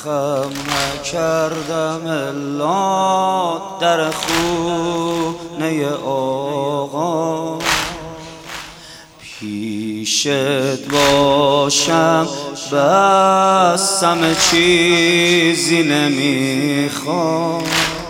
خم نکردم الا در خونه آقا، پیشت باشم بس همه چیزی نمیخوام،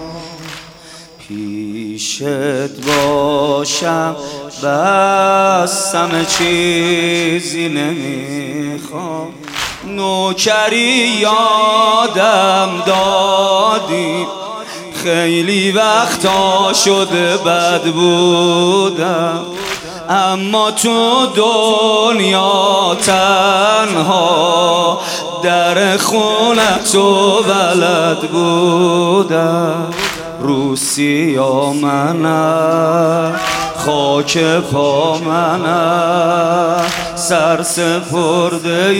پیشت باشم بس همه چیزی نمیخوام. نوکری یادم دادی، خیلی وقتا شده بد بودم، اما تو دنیا تنها در خونتو بلد بودم. روسیا منم، خاک پا منم، سر سپرده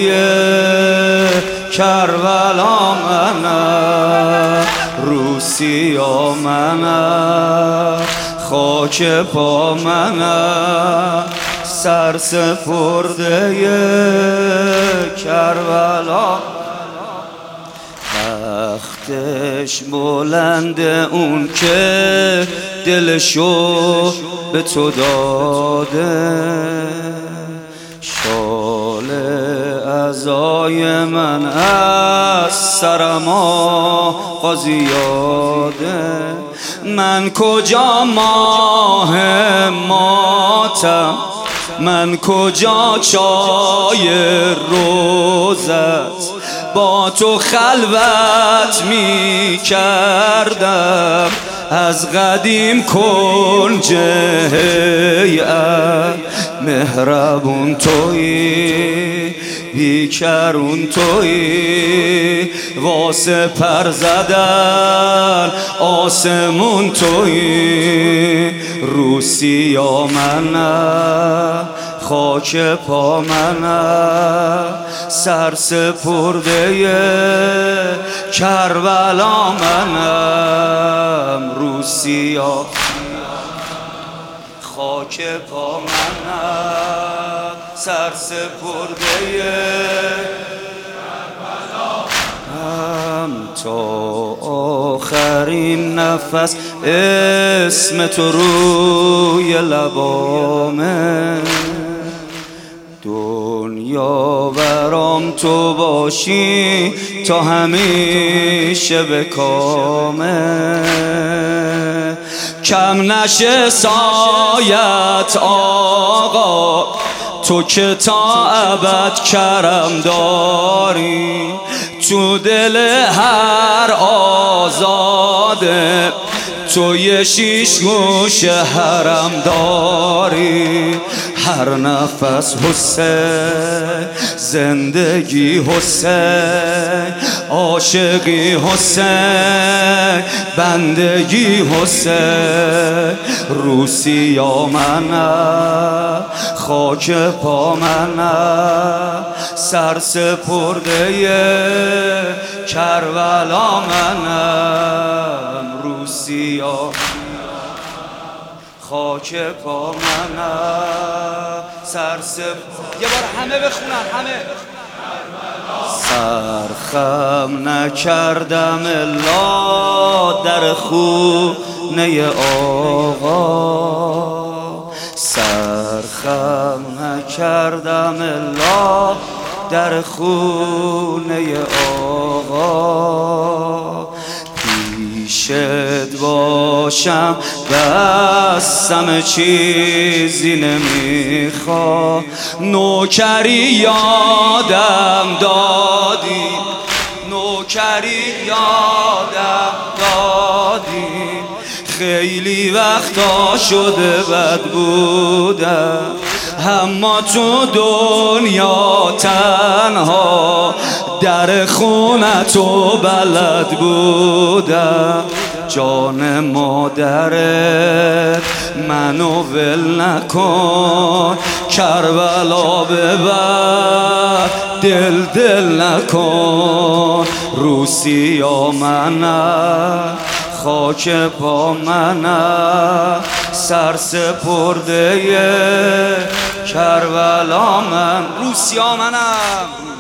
کربلا منم. روسیا منم، خاک پا منم، سر سپرده کربلا. تختش بلند اون که دلشو به تو داده، شال عزای من از سرم آقا زیاده. من کجا ماه ماتم، من کجا چای روزت، با تو خلوت می کردم از قدیم کنج هیئت. مهربون تویی، بیکرون تویی، واسه پر زدن آسمون تویی. روسیا منم، خاک پا منم، سر سپرده کربلا منم. روسیا خاک پا منم، سر سپرده کربلا منم. تا آخرین نفس اسم تو روی لبامه، دنیا برام تو باشی تا همیشه به کامه. کم نشه سایت آقا، تو که تا ابد کرم داری، تو دل هر آزاده تو یه شیش گوش حرم داری. هر نفس حسین، زندگی حسین، عاشقی حسین، بندگی حسین. روسیا منم، خاک پا منم، سر سپرده کربلا منم. روسیا خاک پا منم، سر یه بار همه بخونن همه. سرخم نکردم الا در خونه آقا، سرخم نکردم الا در خونه آقا. پیشت باشم بس همه چیزی نمیخوام. نوکری یادم دادی، نوکری یادم دادی، خیلی وقتا شده بد بودم، اما تو دنیا تنها در خونتو بلد بودم. جان مادرت منو ول نکن، کربلا ببر دل دل نکن. روسیا منم، خاک پا منم، سر سپرده کربلا من. روسیا منم.